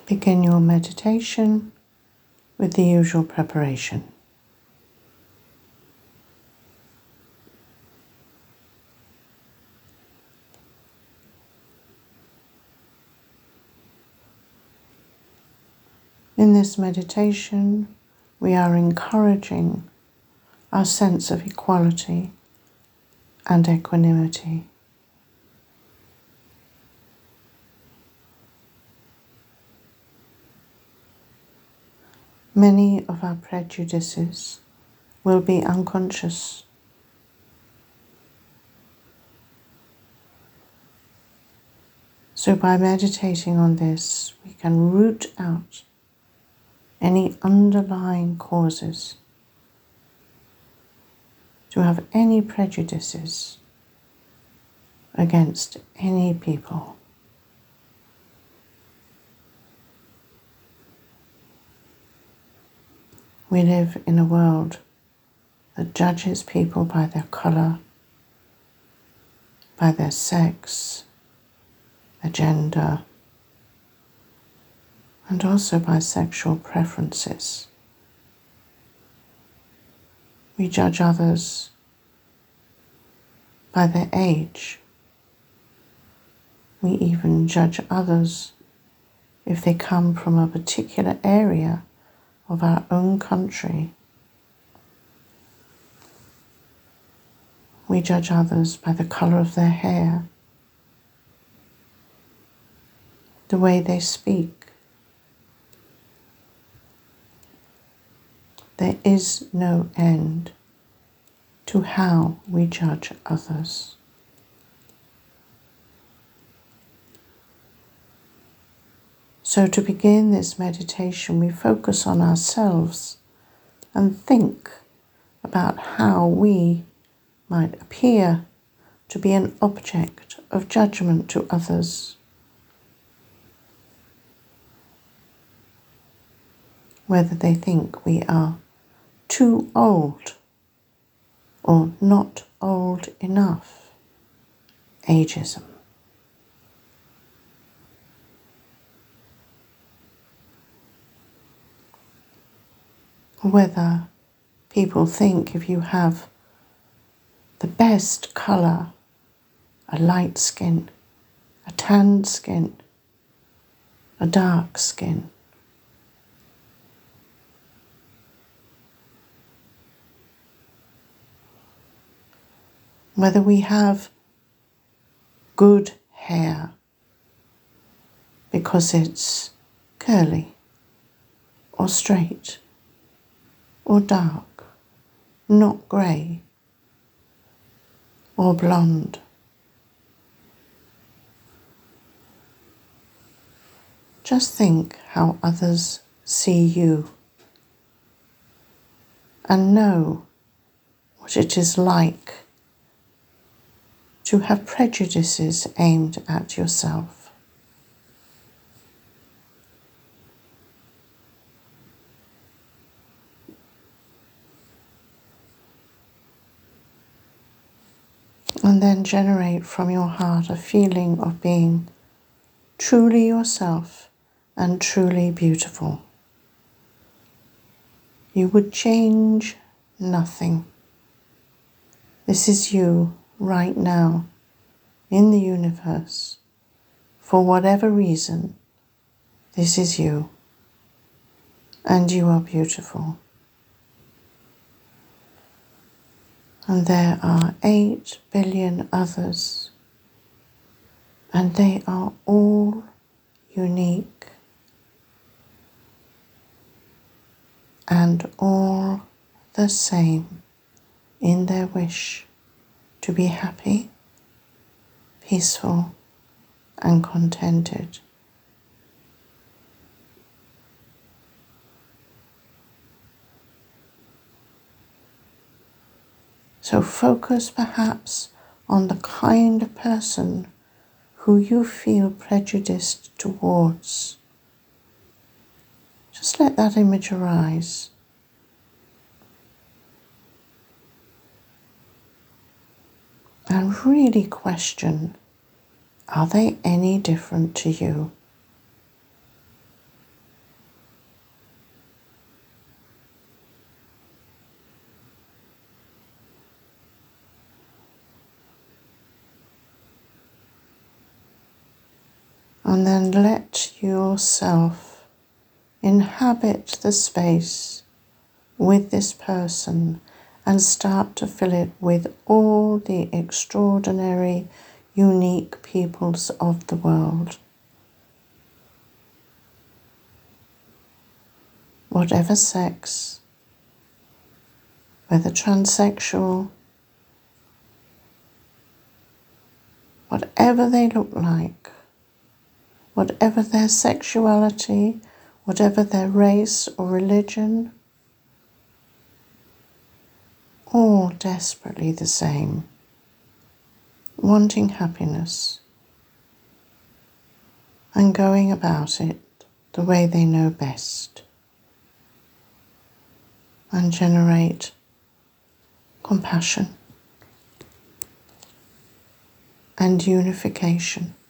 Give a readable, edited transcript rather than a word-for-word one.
Begin your meditation with the usual preparation. In this meditation, we are encouraging our sense of equality and equanimity. Many of our prejudices will be unconscious. So by meditating on this, we can root out any underlying causes to have any prejudices against any people. We live in a world that judges people by their colour, by their sex, their gender, and also by sexual preferences. We judge others by their age. We even judge others if they come from a particular area of our own country. We judge others by the colour of their hair, the way they speak. There is no end to how we judge others. So to begin this meditation, we focus on ourselves and think about how we might appear to be an object of judgment to others. Whether they think we are too old or not old enough, ageism. Whether people think if you have the best colour, a light skin, a tanned skin, a dark skin, whether we have good hair because it's curly or straight or dark, not grey or blonde. Just think how others see you and know what it is like to have prejudices aimed at yourself. And then generate from your heart a feeling of being truly yourself and truly beautiful. You would change nothing. This is you right now in the universe. For whatever reason, this is you. And you are beautiful. And there are 8 billion others, and they are all unique and all the same in their wish to be happy, peaceful, and contented. So focus perhaps on the kind of person who you feel prejudiced towards. Just let that image arise. And really question, are they any different to you? And then let yourself inhabit the space with this person and start to fill it with all the extraordinary, unique peoples of the world. Whatever sex, whether transsexual, whatever they look like, whatever their sexuality, whatever their race or religion, all desperately the same, wanting happiness and going about it the way they know best, and generate compassion and unification.